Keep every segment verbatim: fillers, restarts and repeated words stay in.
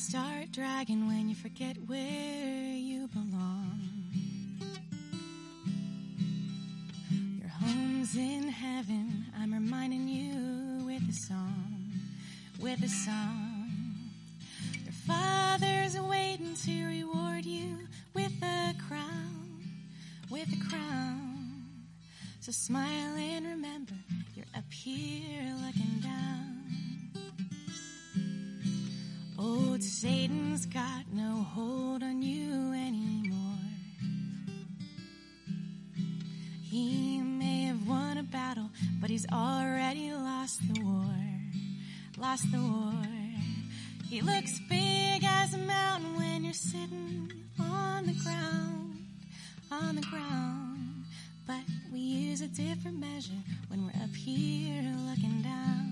start dragging when you forget where you belong. Your home's in heaven, I'm reminding you with a song, with a song. Your Father's waiting to reward you with a crown, with a crown. So smile and remember, you're up here looking down. Oh, Satan's got no hold on you anymore. He may have won a battle, but he's already lost the war, lost the war. He looks big as a mountain when you're sitting on the ground, on the ground. But we use a different measure when we're up here looking down.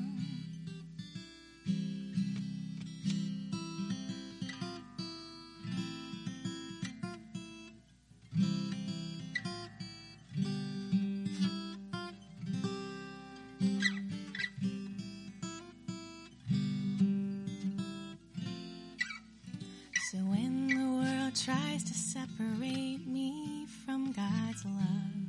So when the world tries to separate me from God's love,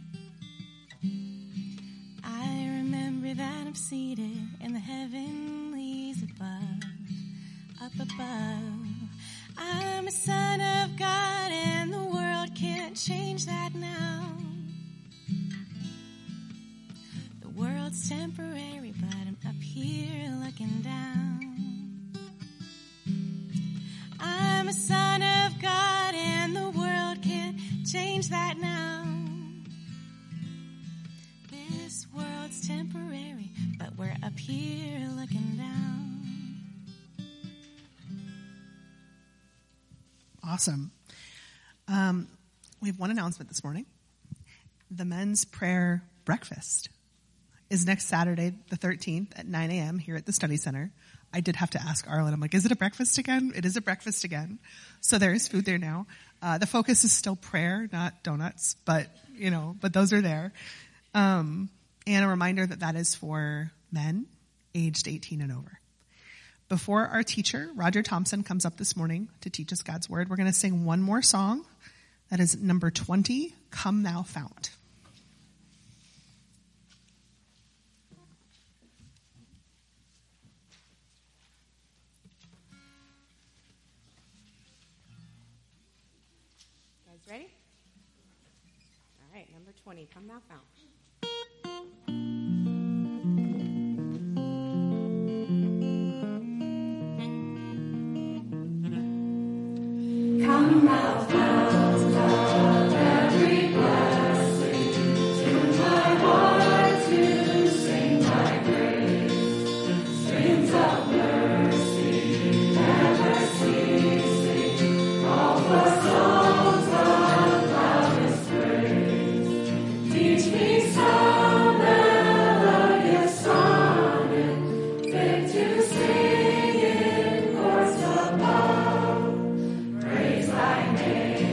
I remember that I'm seated in the heavenlies above, up above. I'm a son of God and the world can't change that now. The world's temporary, but I'm up here looking down. I'm a son of God and the world can't change that now. This world's temporary, but we're up here looking down. Awesome. Um, we have one announcement this morning. The men's prayer breakfast is next Saturday, the thirteenth at nine a.m. here at the Study Center. I did have to ask Arlen. I'm like, is it a breakfast again? It is a breakfast again. So there is food there now. Uh, the focus is still prayer, not donuts, but, you know, but those are there. Um, and a reminder that that is for men aged eighteen and over. Before our teacher, Roger Thompson, comes up this morning to teach us God's Word, we're going to sing one more song. That is number twenty, Come Thou Fount. Ready? All right, number twenty, Come Thou Fount. Come thou fount of every blessing, tune my heart to sing thy praise. Streams of mercy never ceasing, all the songs of loudest praise. Teach me some melodious sonnet, fit to sing in courts above. Praise thy name.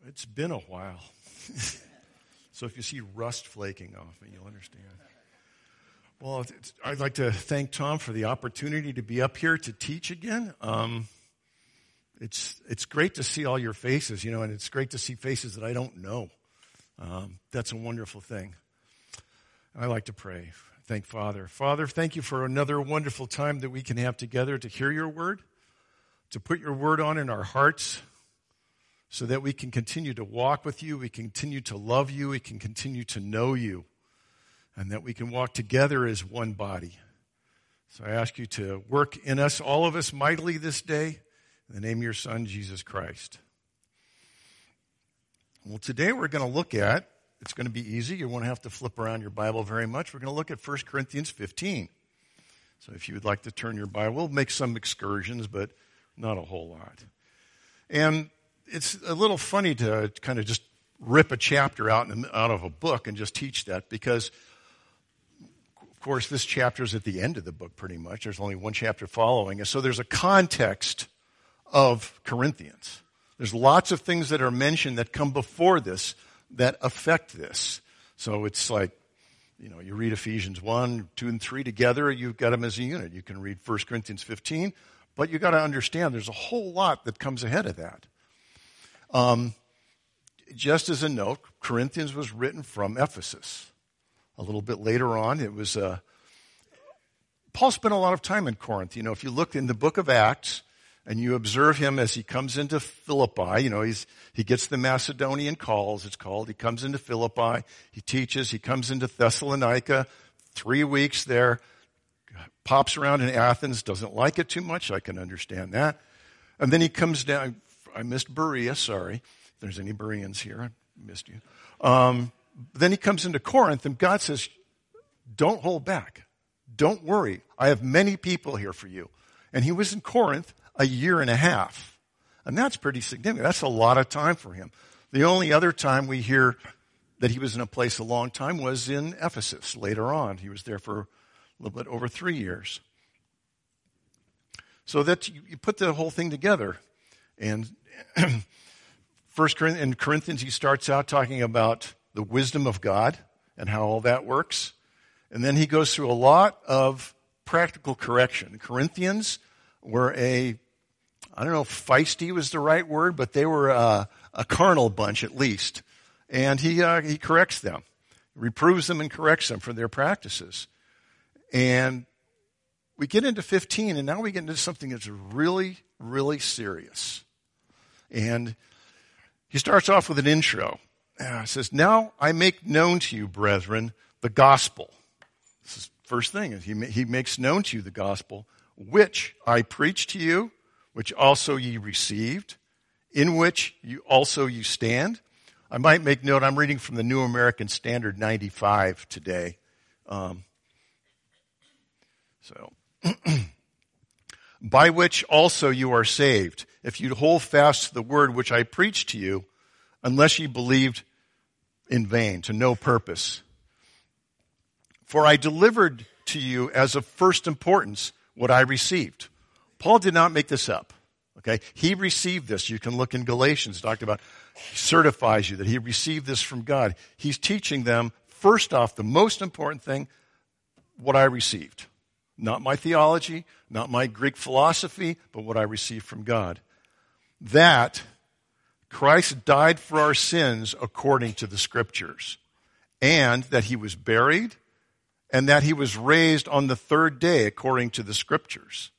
It's been a while. So if you see rust flaking off me, you'll understand. Well, it's, I'd like to thank Tom for the opportunity to be up here to teach again. Um, it's it's great to see all your faces, you know, and it's great to see faces that I don't know. Um, that's a wonderful thing. I like to pray. Thank Father. Father, thank you for another wonderful time that we can have together to hear your word, to put your word on in our hearts, so that we can continue to walk with you, we can continue to love you, we can continue to know you, and that we can walk together as one body. So I ask you to work in us, all of us, mightily this day, in the name of your Son, Jesus Christ. Well, today we're going to look at, it's going to be easy, you won't have to flip around your Bible very much, we're going to look at First Corinthians fifteen. So if you would like to turn your Bible, we'll make some excursions, but not a whole lot. And it's a little funny to kind of just rip a chapter out, in, out of a book and just teach that because, of course, this chapter is at the end of the book pretty much. There's only one chapter following. And so there's a context of Corinthians. There's lots of things that are mentioned that come before this that affect this. So it's like, you know, you read Ephesians one, two, and three together, you've got them as a unit. You can read First Corinthians fifteen, but you've got to understand there's a whole lot that comes ahead of that. Um, just as a note, Corinthians was written from Ephesus. A little bit later on, it was, uh, Paul spent a lot of time in Corinth. You know, if you look in the book of Acts and you observe him as he comes into Philippi, you know, he's, he gets the Macedonian calls, it's called. He comes into Philippi, he teaches, he comes into Thessalonica, three weeks there, pops around in Athens, doesn't like it too much, I can understand that. And then he comes down, I missed Berea, sorry. If there's any Bereans here, I missed you. Um, then he comes into Corinth, and God says, don't hold back. Don't worry. I have many people here for you. And he was in Corinth a year and a half. And that's pretty significant. That's a lot of time for him. The only other time we hear that he was in a place a long time was in Ephesus later on. He was there for a little bit over three years. So that you, you put the whole thing together. And First Corinthians, in Corinthians, he starts out talking about the wisdom of God and how all that works. And then he goes through a lot of practical correction. The Corinthians were a, I don't know if feisty was the right word, but they were a, a carnal bunch at least. And he uh, he corrects them, reproves them and corrects them for their practices. And we get into fifteen, and now we get into something that's really, really serious. And he starts off with an intro. Uh, it says, now I make known to you, brethren, the gospel. This is the first thing. He, he makes known to you the gospel, which I preached to you, which also ye received, in which you also you stand. I might make note, I'm reading from the New American Standard ninety-five today. Um, so, by which also you are saved, if you hold fast to the word which I preached to you, unless ye believed in vain, to no purpose. For I delivered to you as of first importance what I received. Paul did not make this up. Okay, he received this. You can look in Galatians, talked about, he certifies you that he received this from God. He's teaching them, first off, the most important thing, what I received. Not my theology, not my Greek philosophy, but what I received from God. That Christ died for our sins according to the Scriptures, and that he was buried, and that he was raised on the third day according to the Scriptures.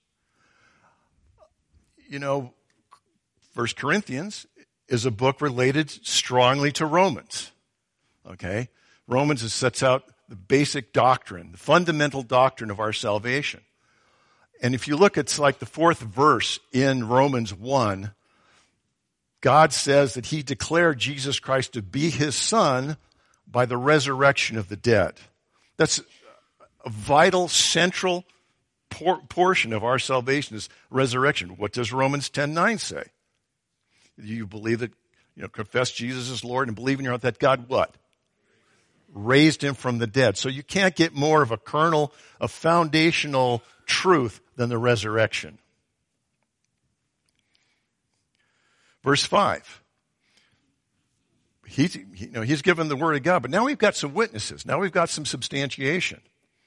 You know, First Corinthians is a book related strongly to Romans. Okay? Romans sets out the basic doctrine, the fundamental doctrine of our salvation. And if you look, it's like the fourth verse in Romans one. God says that he declared Jesus Christ to be his son by the resurrection of the dead. That's a vital, central por- portion of our salvation is resurrection. What does Romans ten nine say? You believe that, you know, confess Jesus as Lord and believe in your heart that God what? Raised him from the dead. So you can't get more of a kernel, a foundational truth than the resurrection. Verse five. he's, he, you know, he's given the word of God, but now we've got some witnesses. Now we've got some substantiation.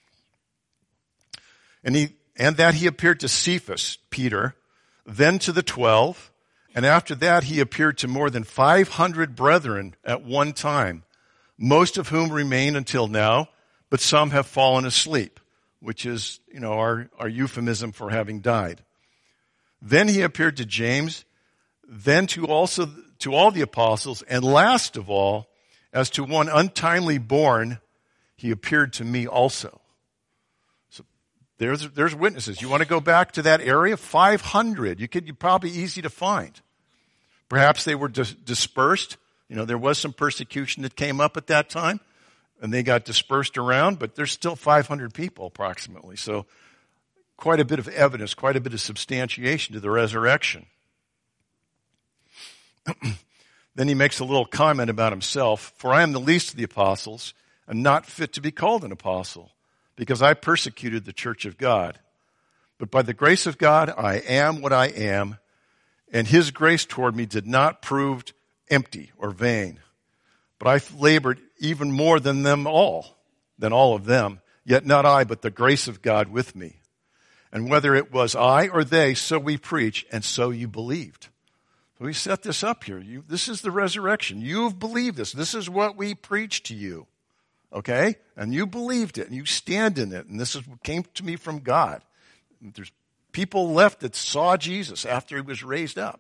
And he, and that he appeared to Cephas, Peter, then to the twelve, and after that he appeared to more than five hundred brethren at one time, most of whom remain until now, but some have fallen asleep, which is, you know, our, our euphemism for having died. Then he appeared to James, then to also to all the apostles, and last of all, as to one untimely born, he appeared to me also. So there's there's witnesses. You want to go back to that area? five hundred. You could you probably easy to find. Perhaps they were dis- dispersed. You know, there was some persecution that came up at that time, and they got dispersed around, but there's still five hundred people approximately. So quite a bit of evidence, quite a bit of substantiation to the resurrection. Then he makes a little comment about himself. For I am the least of the apostles, and not fit to be called an apostle, because I persecuted the church of God. But by the grace of God, I am what I am, and his grace toward me did not prove empty or vain. But I labored even more than them all, than all of them, yet not I, but the grace of God with me. And whether it was I or they, so we preach, and so you believed. So we set this up here. You, this is the resurrection. You've believed this. This is what we preach to you. Okay? And you believed it, and you stand in it. And this is what came to me from God. There's people left that saw Jesus after he was raised up.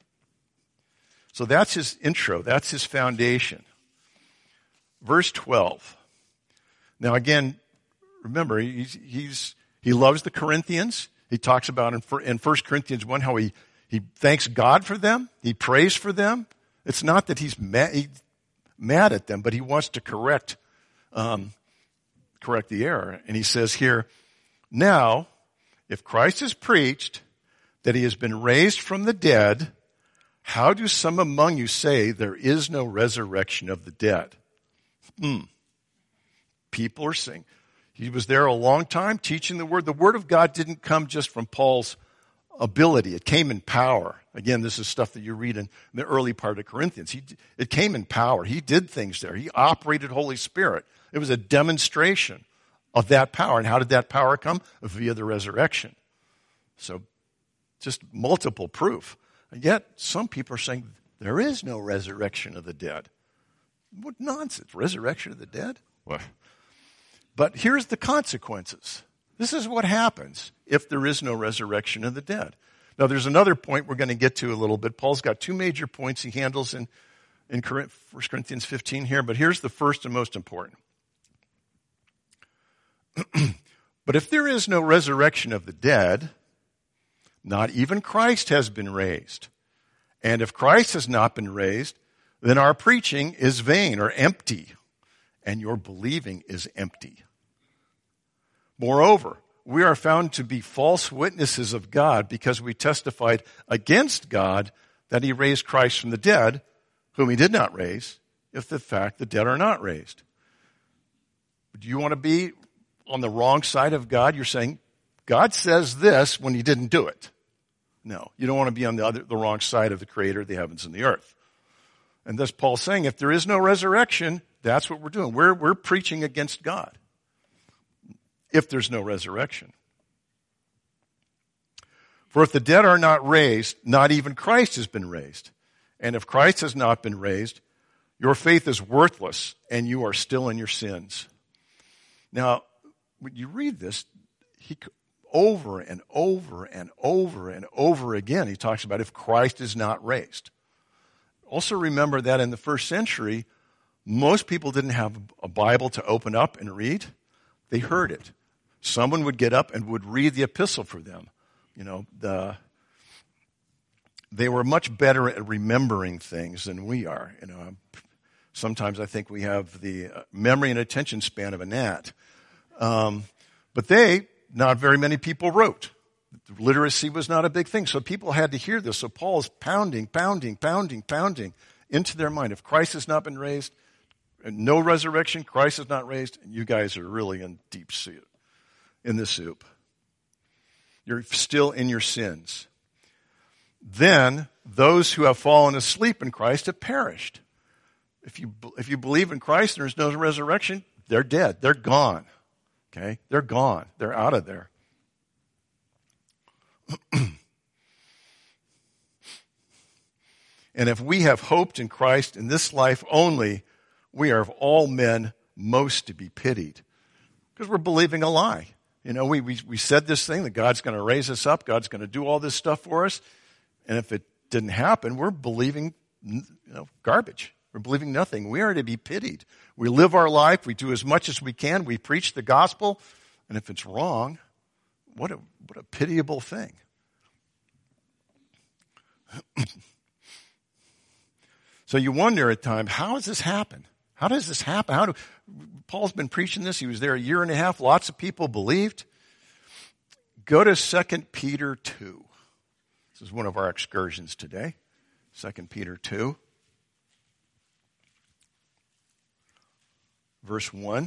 So that's his intro. That's his foundation. Verse twelve. Now again, remember, he's, he's he loves the Corinthians. He talks about in, in First Corinthians one how he, he thanks God for them. He prays for them. It's not that he's mad, he's mad at them, but he wants to correct um, correct the error. And he says here, now, if Christ is preached that he has been raised from the dead, how do some among you say there is no resurrection of the dead? Hmm. People are saying, he was there a long time teaching the word. The word of God didn't come just from Paul's ability. It came in power. Again, this is stuff that you read in the early part of Corinthians. He, it came in power. He did things there. He operated Holy Spirit. It was a demonstration of that power. And how did that power come? Via the resurrection. So just multiple proof. And yet some people are saying there is no resurrection of the dead. What nonsense. Resurrection of the dead? What? But here's the consequences. This is what happens if there is no resurrection of the dead. Now, there's another point we're going to get to a little bit. Paul's got two major points he handles in, in First Corinthians fifteen here, but here's the first and most important. But if there is no resurrection of the dead, not even Christ has been raised. And if Christ has not been raised, then our preaching is vain or empty, and your believing is empty. Moreover, we are found to be false witnesses of God because we testified against God that he raised Christ from the dead, whom he did not raise, if the fact the dead are not raised. Do you want to be on the wrong side of God? You're saying, God says this when he didn't do it. No, you don't want to be on the other, the wrong side of the creator of the heavens and the earth. And thus Paul's saying, if there is no resurrection, that's what we're doing. We're, we're preaching against God. If there's no resurrection. For if the dead are not raised, not even Christ has been raised. And if Christ has not been raised, your faith is worthless and you are still in your sins. Now, when you read this, he over and over and over and over again, he talks about if Christ is not raised. Also remember that in the first century, most people didn't have a Bible to open up and read. They heard it. Someone would get up and would read the epistle for them. You know, the, they were much better at remembering things than we are. You know, sometimes I think we have the memory and attention span of a gnat. Um, but they, not very many people wrote. Literacy was not a big thing, so people had to hear this. So Paul is pounding, pounding, pounding, pounding into their mind. If Christ has not been raised, no resurrection, Christ is not raised, and you guys are really in deep soup, in the soup. You're still in your sins. Then those who have fallen asleep in Christ have perished. If you, if you believe in Christ and there's no resurrection, they're dead. They're gone. Okay? They're gone. They're out of there. And if we have hoped in Christ in this life only, we are of all men most to be pitied. Because we're believing a lie. You know, we, we, we said this thing that God's going to raise us up, God's going to do all this stuff for us. And if it didn't happen, we're believing, you know, garbage. We're believing nothing. We are to be pitied. We live our life. We do as much as we can. We preach the gospel. And if it's wrong, what a, what a pitiable thing. So you wonder at times, how does this happen? How does this happen? How do, Paul's been preaching this. He was there a year and a half. Lots of people believed. Go to Second Peter two. This is one of our excursions today. Second Peter two. Verse one.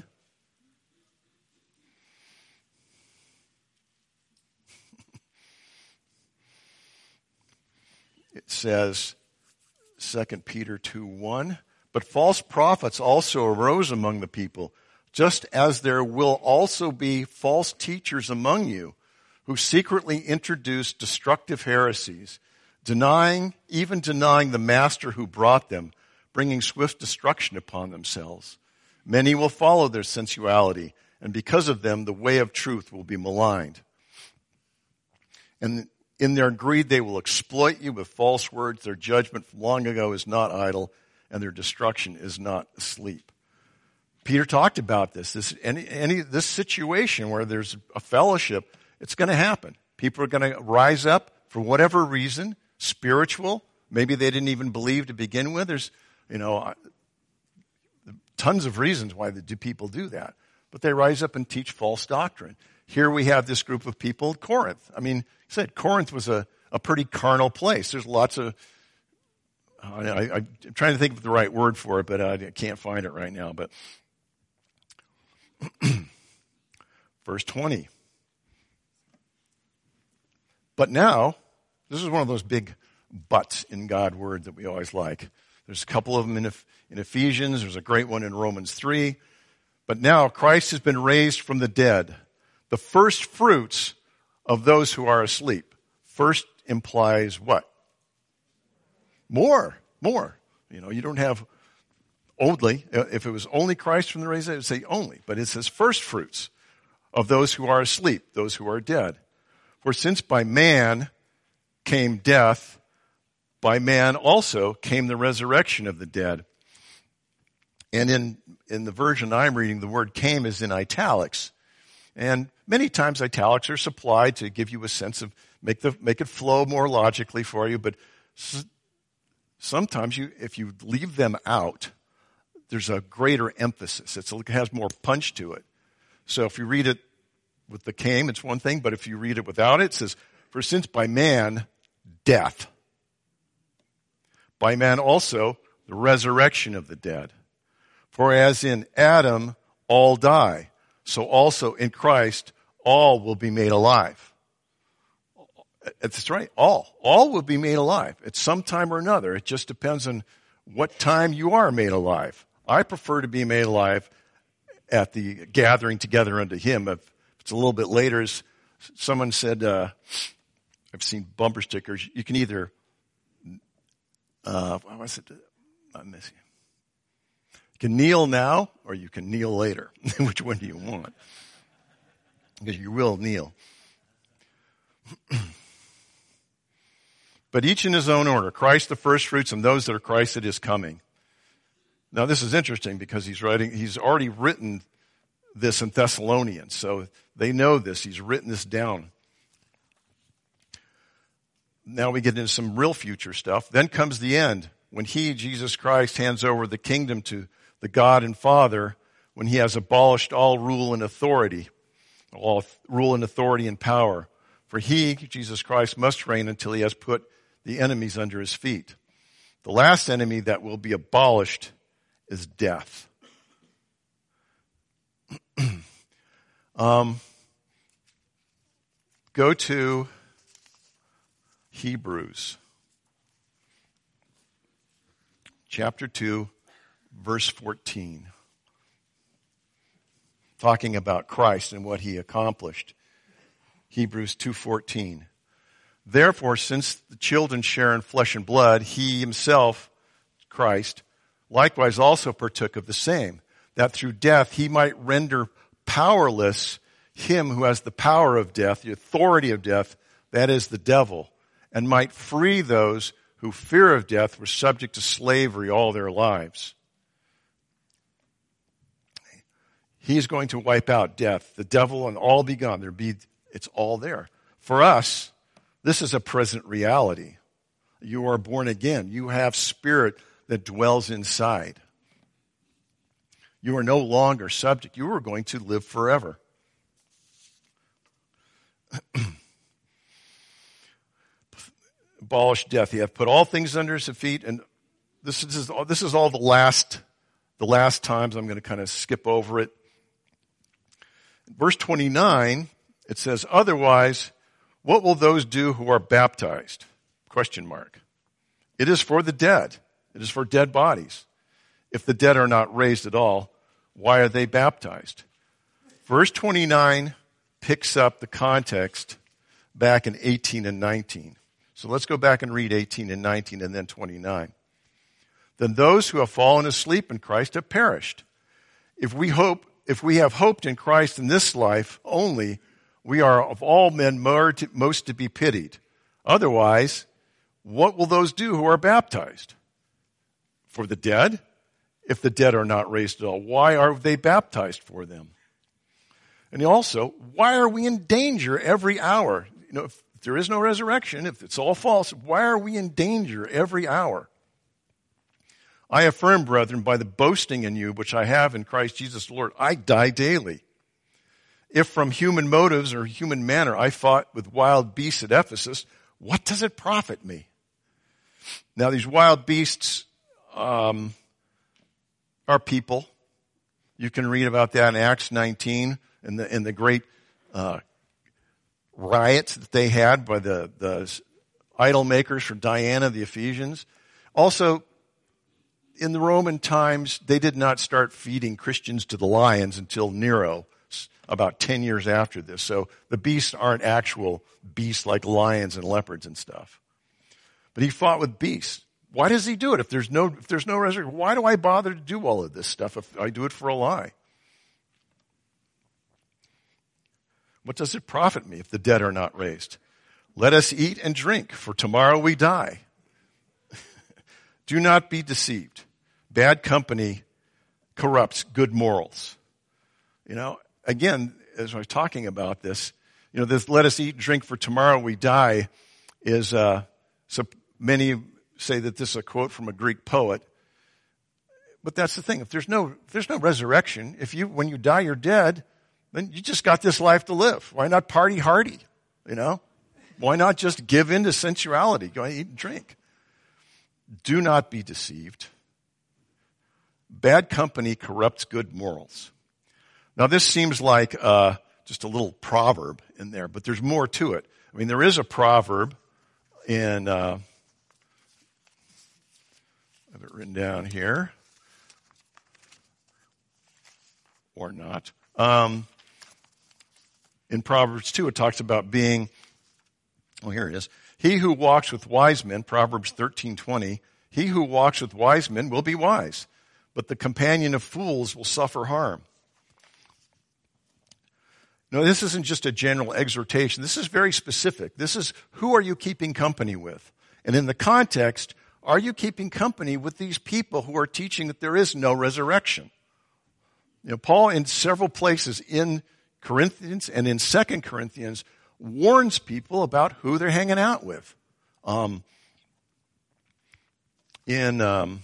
It says, Second Peter two one, but false prophets also arose among the people, just as there will also be false teachers among you, who secretly introduce destructive heresies, denying, even denying the master who brought them, bringing swift destruction upon themselves. Many will follow their sensuality, and because of them, the way of truth will be maligned. And in their greed, they will exploit you with false words. Their judgment from long ago is not idle, and their destruction is not asleep. Peter talked about this. This, any, any, this situation where there's a fellowship, it's going to happen. People are going to rise up for whatever reason, spiritual. Maybe they didn't even believe to begin with. There's, you know, tons of reasons why do people do that. But they rise up and teach false doctrine. Here we have this group of people at Corinth. I mean, I said Corinth was a, a pretty carnal place. There's lots of, I, I, I'm trying to think of the right word for it, but I can't find it right now. But verse twenty. But now, this is one of those big buts in God's word that we always like. There's a couple of them in, in Ephesians. There's a great one in Romans three. But now Christ has been raised from the dead, the first fruits of those who are asleep. First implies what? More, more. You know, you don't have only. If it was only Christ from the raised, it would say only. But it says first fruits of those who are asleep, those who are dead. For since by man came death, by man also came the resurrection of the dead. And in, in the version I'm reading, the word came is in italics. And many times italics are supplied to give you a sense of, make the make it flow more logically for you. But s- sometimes you, if you leave them out, there's a greater emphasis. It's, it has more punch to it. So if you read it with the came, it's one thing. But if you read it without it, it says, for since by man, death. By man also, the resurrection of the dead. For as in Adam, all die. So also in Christ, all will be made alive. That's right, all. All will be made alive at some time or another. It just depends on what time you are made alive. I prefer to be made alive at the gathering together unto him. If it's a little bit later, as someone said, uh, I've seen bumper stickers, you can either, uh, what was it? I'm missing. You can kneel now or you can kneel later. Which one do you want? Because you will kneel. But each in his own order. Christ the first fruits, and those that are Christ that is coming. Now this is interesting because he's writing, he's already written this in Thessalonians. So they know this. He's written this down. Now we get into some real future stuff. Then comes the end. When he, Jesus Christ, hands over the kingdom to the God and Father, when he has abolished all rule and authority, all rule and authority and power. For he, Jesus Christ, must reign until he has put the enemies under his feet. The last enemy that will be abolished is death. um, go to Hebrews chapter two, verse fourteen. Talking about Christ and what he accomplished. Hebrews two fourteen. Therefore, since the children share in flesh and blood, he himself, Christ, likewise also partook of the same, that through death he might render powerless him who has the power of death, the authority of death, that is the devil, and might free those who fear of death were subject to slavery all their lives. He's going to wipe out death, the devil, and all be gone. There be, it's all there. For us, this is a present reality. You are born again. You have spirit that dwells inside. You are no longer subject. You are going to live forever. Abolish death. He hath put all things under his feet, and this is this is all the last the last times. I'm going to kind of skip over it. Verse twenty-nine, it says, otherwise, what will those do who are baptized? Question mark. It is for the dead. It is for dead bodies. If the dead are not raised at all, why are they baptized? Verse twenty-nine picks up the context back in eighteen and nineteen. So let's go back and read eighteen and nineteen and then twenty-nine. Then those who have fallen asleep in Christ have perished. If we hope, if we have hoped in Christ in this life only, we are of all men most to be pitied. Otherwise, what will those do who are baptized? For the dead? If the dead are not raised at all, why are they baptized for them? And also, why are we in danger every hour? You know, if there is no resurrection, if it's all false, why are we in danger every hour? I affirm, brethren, by the boasting in you, which I have in Christ Jesus the Lord, I die daily. If from human motives or human manner I fought with wild beasts at Ephesus, what does it profit me? Now these wild beasts um, are people. You can read about that in Acts nineteen, in the in the great uh, riots that they had by the, the idol makers for Diana, the Ephesians. Also, in the Roman times, they did not start feeding Christians to the lions until Nero, about ten years after this. So the beasts aren't actual beasts like lions and leopards and stuff. But he fought with beasts. Why does he do it? If there's no, if there's no resurrection, why do I bother to do all of this stuff if I do it for a lie? What does it profit me if the dead are not raised? Let us eat and drink, for tomorrow we die. Do not be deceived. Bad company corrupts good morals. You know, again, as I was talking about this, you know, this let us eat and drink for tomorrow we die is, uh, so many say that this is a quote from a Greek poet. But that's the thing. If there's no, if there's no resurrection, if you, when you die, you're dead, then you just got this life to live. Why not party hardy? You know? Why not just give in to sensuality? Go eat and drink. Do not be deceived. Bad company corrupts good morals. Now this seems like uh, just a little proverb in there, but there's more to it. I mean, there is a proverb in, uh, I have it written down here, or not. Um, in Proverbs two, it talks about being, oh, here it is. He who walks with wise men, Proverbs thirteen twenty, he who walks with wise men will be wise, but the companion of fools will suffer harm. No, this isn't just a general exhortation. This is very specific. This is, who are you keeping company with? And in the context, are you keeping company with these people who are teaching that there is no resurrection? You know, Paul in several places in Corinthians and in Second Corinthians warns people about who they're hanging out with. Um, in um,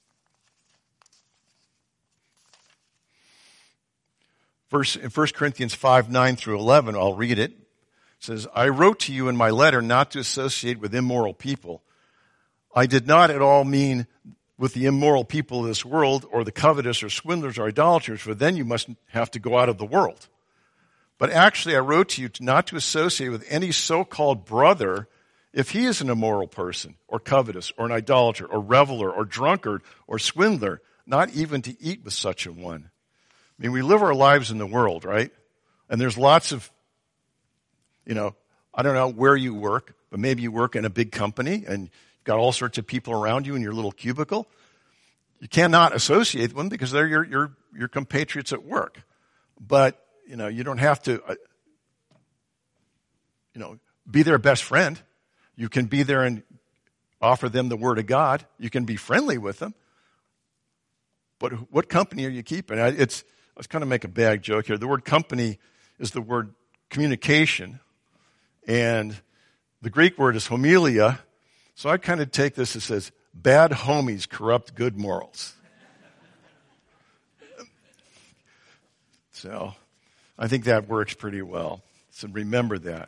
verse in First Corinthians five, nine through eleven, I'll read it. It says, I wrote to you in my letter not to associate with immoral people. I did not at all mean with the immoral people of this world or the covetous or swindlers or idolaters, for then you must have to go out of the world. But actually, I wrote to you not to associate with any so-called brother if he is an immoral person or covetous or an idolater or reveler or drunkard or swindler, not even to eat with such a one. I mean, we live our lives in the world, right? And there's lots of, you know, I don't know where you work, but maybe you work in a big company and you've got all sorts of people around you in your little cubicle. You cannot associate with them because they're your, your, your compatriots at work. But, you know, you don't have to, uh, you know, be their best friend. You can be there and offer them the Word of God. You can be friendly with them. But what company are you keeping? It's, I was kind of make a bad joke here. The word company is the word communication. And the Greek word is homilia. So I kind of take this as says, bad homies corrupt good morals. So I think that works pretty well. So remember that.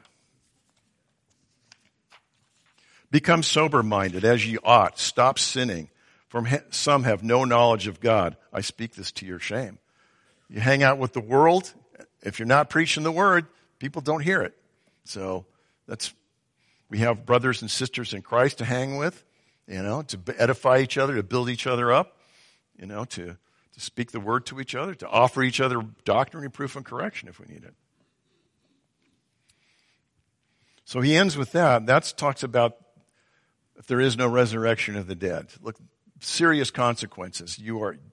Become sober-minded as ye ought. Stop sinning. For some have no knowledge of God. I speak this to your shame. You hang out with the world. If you're not preaching the word, people don't hear it. So that's, we have brothers and sisters in Christ to hang with, you know, to edify each other, to build each other up, you know, to, to speak the word to each other, to offer each other doctrine, reproof, and correction if we need it. So he ends with that. That talks about if there is no resurrection of the dead. Look, serious consequences. You are,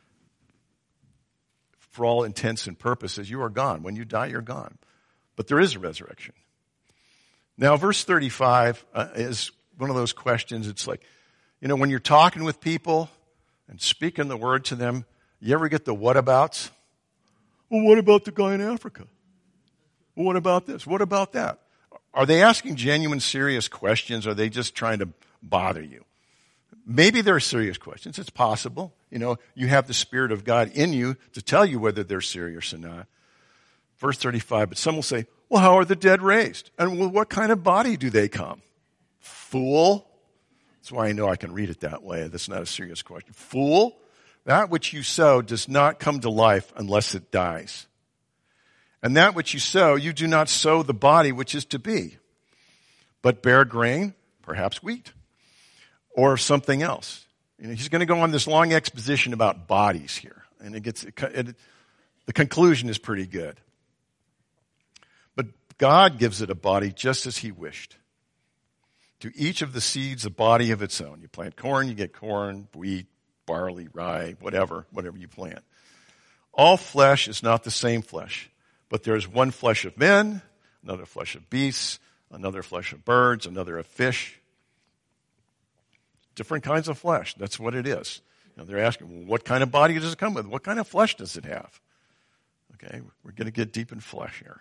for all intents and purposes, you are gone. When you die, you're gone. But there is a resurrection. Now, verse thirty-five uh, is one of those questions. It's like, you know, when you're talking with people and speaking the word to them, you ever get the whatabouts? Well, what about the guy in Africa? Well, what about this? What about that? Are they asking genuine, serious questions? Or are they just trying to bother you? Maybe they're serious questions. It's possible. You know, you have the Spirit of God in you to tell you whether they're serious or not. Verse thirty-five, but some will say, well, how are the dead raised? And well, what kind of body do they come? Fool. That's why I know I can read it that way. That's not a serious question. Fool, that which you sow does not come to life unless it dies. And that which you sow, you do not sow the body which is to be, but bear grain, perhaps wheat, or something else. You know, he's going to go on this long exposition about bodies here, and it gets it, it, the conclusion is pretty good. But God gives it a body just as he wished. To each of the seeds a body of its own. You plant corn, you get corn, wheat, barley, rye, whatever, whatever you plant. All flesh is not the same flesh. But there is one flesh of men, another flesh of beasts, another flesh of birds, another of fish. Different kinds of flesh. That's what it is. You know, they're asking, well, what kind of body does it come with? What kind of flesh does it have? Okay, we're going to get deep in flesh here.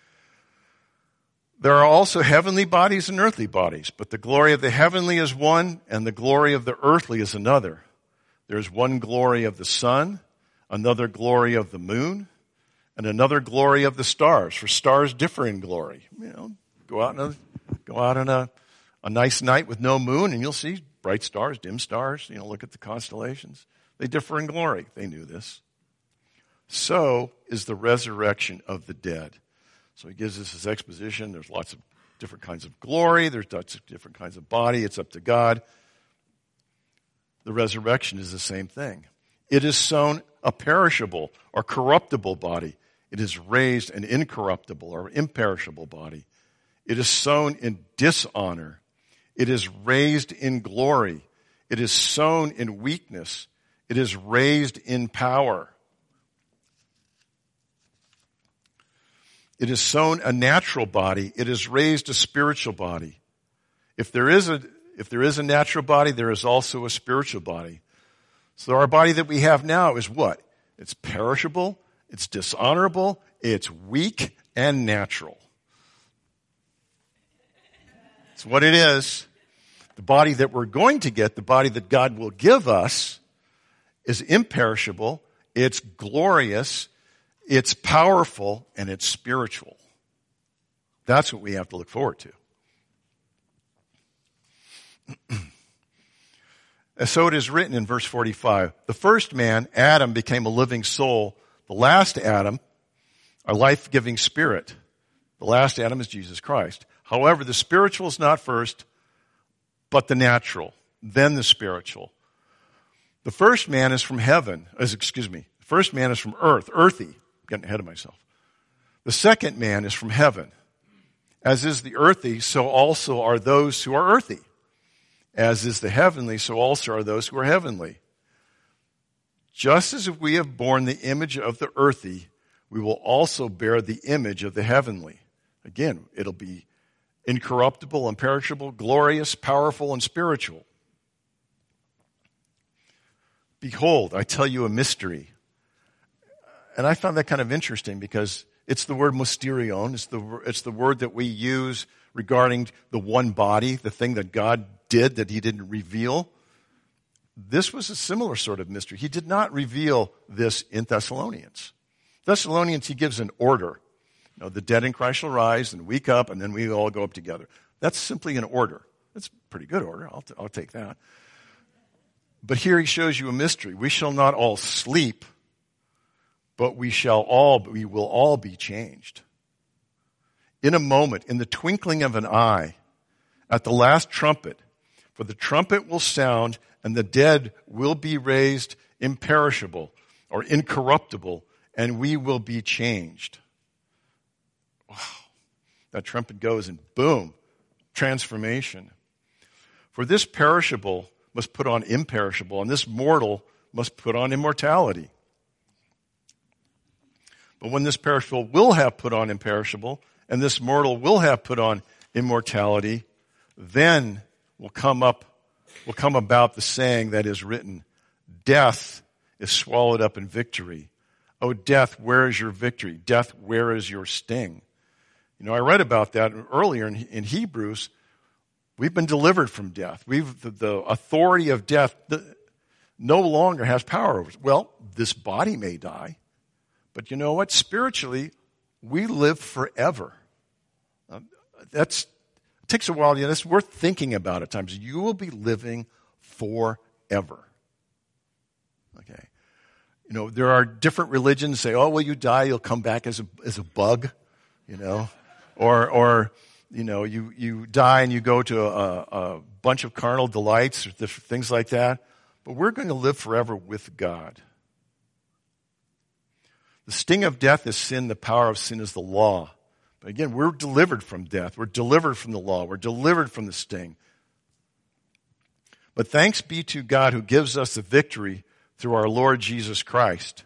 There are also heavenly bodies and earthly bodies, but the glory of the heavenly is one, and the glory of the earthly is another. There is one glory of the sun, another glory of the moon, and another glory of the stars, for stars differ in glory. You know, go out on a, go out on a, a nice night with no moon and you'll see bright stars, dim stars. You know, look at the constellations. They differ in glory. They knew this. So is the resurrection of the dead. So he gives us his exposition. There's lots of different kinds of glory. There's lots of different kinds of body. It's up to God. The resurrection is the same thing. It is sown a perishable or corruptible body. It is raised an incorruptible or imperishable body. It is sown in dishonor. It is raised in glory. It is sown in weakness. It is raised in power. It is sown a natural body. It is raised a spiritual body. If there is a, if there is a natural body, there is also a spiritual body. So our body that we have now is what? It's perishable. It's dishonorable, it's weak, and natural. It's what it is. The body that we're going to get, the body that God will give us, is imperishable, it's glorious, it's powerful, and it's spiritual. That's what we have to look forward to. And so it is written in verse forty-five, the first man, Adam, became a living soul. The last Adam, a life-giving spirit. The last Adam is Jesus Christ. However, the spiritual is not first, but the natural, then the spiritual. The first man is from heaven, as, excuse me, the first man is from earth, earthy. I'm getting ahead of myself. The second man is from heaven. As is the earthy, so also are those who are earthy. As is the heavenly, so also are those who are heavenly. Just as if we have borne the image of the earthy, we will also bear the image of the heavenly. Again, it'll be incorruptible, imperishable, glorious, powerful, and spiritual. Behold, I tell you a mystery. And I found that kind of interesting because it's the word mysterion. It's the, it's the word that we use regarding the one body, the thing that God did that he didn't reveal. This was a similar sort of mystery. He did not reveal this in Thessalonians. Thessalonians, he gives an order. You know, the dead in Christ shall rise and wake up, and then we all go up together. That's simply an order. That's a pretty good order. I'll, t- I'll take that. But here he shows you a mystery. We shall not all sleep, but we shall all, we will all be changed. In a moment, in the twinkling of an eye, at the last trumpet, for the trumpet will sound, and the dead will be raised imperishable or incorruptible, and we will be changed. Wow. That trumpet goes and boom, transformation. For this perishable must put on imperishable, and this mortal must put on immortality. But when this perishable will have put on imperishable, and this mortal will have put on immortality, then will come up, will come about the saying that is written, death is swallowed up in victory. O death, where is your victory? Death, where is your sting? You know, I read about that earlier in, in Hebrews. We've been delivered from death. We've the, the authority of death the, no longer has power over us. Well, this body may die, but you know what? Spiritually, we live forever. Um, that's it takes a while. You know, it's worth thinking about at times. You will be living forever. Okay. You know, there are different religions say, "Oh, well, you die, you'll come back as a as a bug," you know, or or. You know, you, you die and you go to a, a bunch of carnal delights or things like that. But we're going to live forever with God. The sting of death is sin. The power of sin is the law. But again, we're delivered from death. We're delivered from the law. We're delivered from the sting. But thanks be to God who gives us the victory through our Lord Jesus Christ.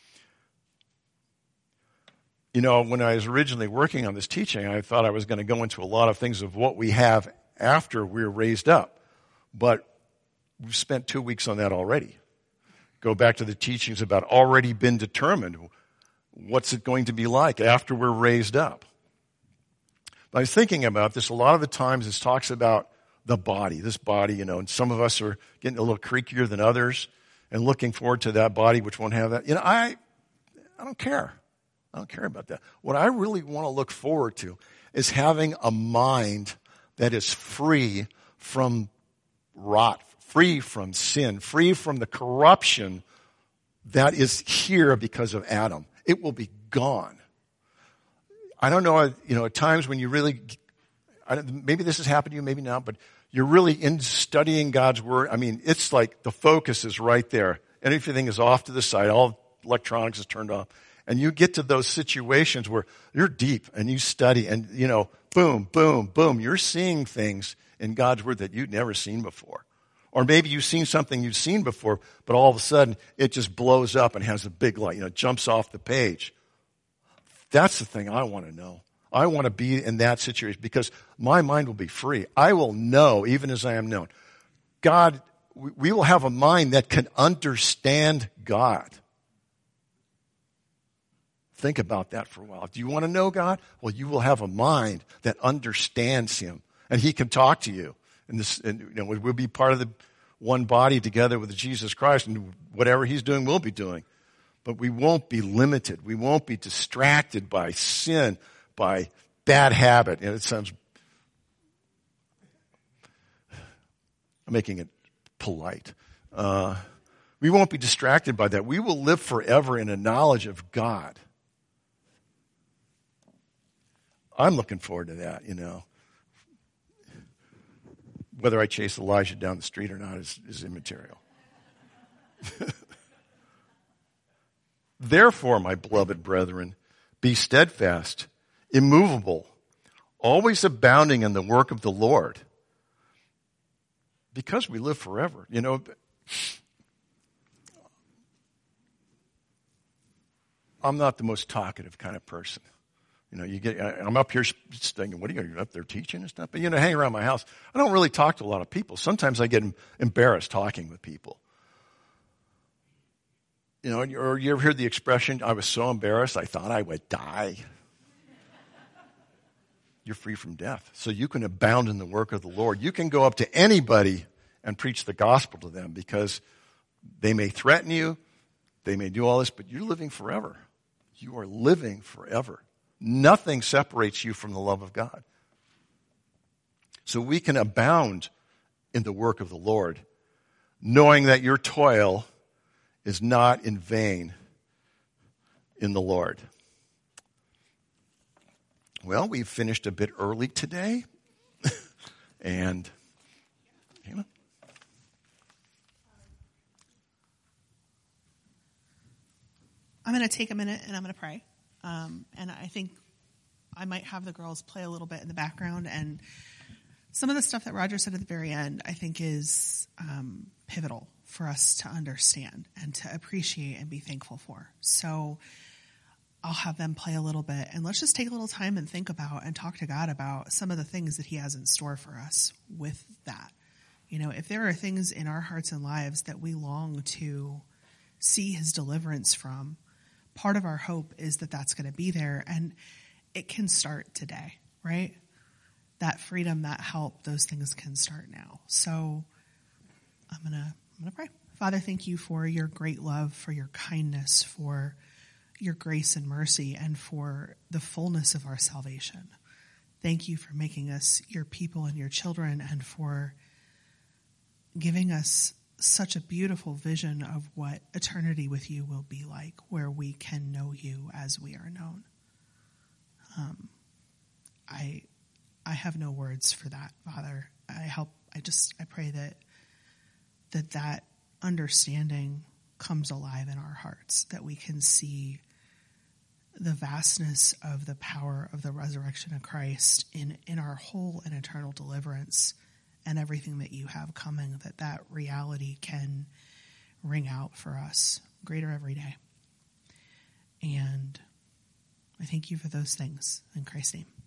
You know, when I was originally working on this teaching, I thought I was going to go into a lot of things of what we have after we're raised up. But we've spent two weeks on that already. Go back to the teachings about already been determined. What's it going to be like after we're raised up? I was thinking about this. A lot of the times it talks about the body, this body, you know, and some of us are getting a little creakier than others and looking forward to that body which won't have that. You know, I, I don't care. I don't care about that. What I really want to look forward to is having a mind that is free from rot, free from sin, free from the corruption that is here because of Adam. It will be gone. I don't know, you know, at times when you really, I don't, maybe this has happened to you, maybe not, but you're really in studying God's Word. I mean, it's like the focus is right there. And everything is off to the side. All electronics is turned off. And you get to those situations where you're deep and you study and, you know, boom, boom, boom. You're seeing things in God's Word that you'd never seen before. Or maybe you've seen something you've seen before, but all of a sudden it just blows up and has a big light, you know, jumps off the page. That's the thing I want to know. I want to be in that situation because my mind will be free. I will know, even as I am known. God, we will have a mind that can understand God. Think about that for a while. Do you want to know God? Well, you will have a mind that understands Him, and He can talk to you. And this, and, you know, we'll be part of the one body together with Jesus Christ, and whatever He's doing, we'll be doing. But we won't be limited. We won't be distracted by sin, by bad habit. And it sounds, I'm making it polite. Uh, we won't be distracted by that. We will live forever in a knowledge of God. I'm looking forward to that, you know. Whether I chase Elijah down the street or not is, is immaterial. Therefore, my beloved brethren, be steadfast, immovable, always abounding in the work of the Lord, because we live forever. You know, I'm not the most talkative kind of person. You know, you get, I'm up here thinking, what are you going to get up there teaching and stuff? But, you know, hang around my house. I don't really talk to a lot of people. Sometimes I get embarrassed talking with people. You know, or you ever hear the expression, I was so embarrassed, I thought I would die. You're free from death. So you can abound in the work of the Lord. You can go up to anybody and preach the gospel to them because they may threaten you, they may do all this, but you're living forever. You are living forever. Nothing separates you from the love of God. So we can abound in the work of the Lord, knowing that your toil is not in vain in the Lord. Well, we've finished a bit early today. and, Hannah? I'm going to take a minute and I'm going to pray. Um, and I think I might have the girls play a little bit in the background. And some of the stuff that Roger said at the very end, I think is um, pivotal for us to understand and to appreciate and be thankful for. So I'll have them play a little bit, and let's just take a little time and think about and talk to God about some of the things that he has in store for us with that. You know, if there are things in our hearts and lives that we long to see his deliverance from, part of our hope is that that's going to be there, and it can start today, right? That freedom, that help, those things can start now. So I'm going to I'm going to pray. Father, thank you for your great love, for your kindness, for your grace and mercy, and for the fullness of our salvation. Thank you for making us your people and your children, and for giving us such a beautiful vision of what eternity with you will be like, where we can know you as we are known. Um, I, I have no words for that, Father. I help. I just. I pray that that that understanding comes alive in our hearts, that we can see the vastness of the power of the resurrection of Christ in, in our whole and eternal deliverance and everything that you have coming, that that reality can ring out for us greater every day. And I thank you for those things in Christ's name.